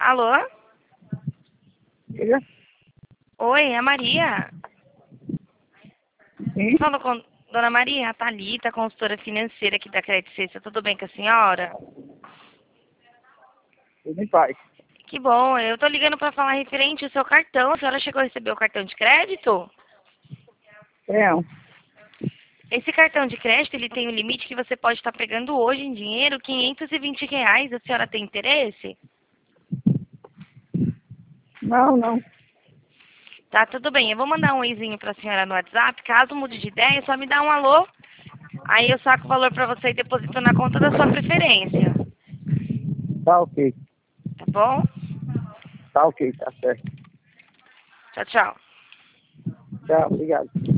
Alô? Diga. Oi, é a Maria. Sim, Fala com Dona Maria, a Thalita, consultora financeira aqui da Credit Suisse. Tudo bem com a senhora? tudo em paz. Que bom, eu tô ligando para falar referente ao seu cartão. A senhora chegou a receber o cartão de crédito? Não, Esse cartão de crédito, ele tem um limite que você pode estar pegando hoje em dinheiro, R$ 520. A senhora tem interesse? não. Tá, tudo bem. Eu vou mandar um oizinho pra senhora no WhatsApp. Caso mude de ideia, é só me dá um alô. Aí eu saco o valor pra você e deposito na conta da sua preferência. Tá ok. Tá bom? Tá ok, tá certo. Tchau, tchau. Tchau, obrigado.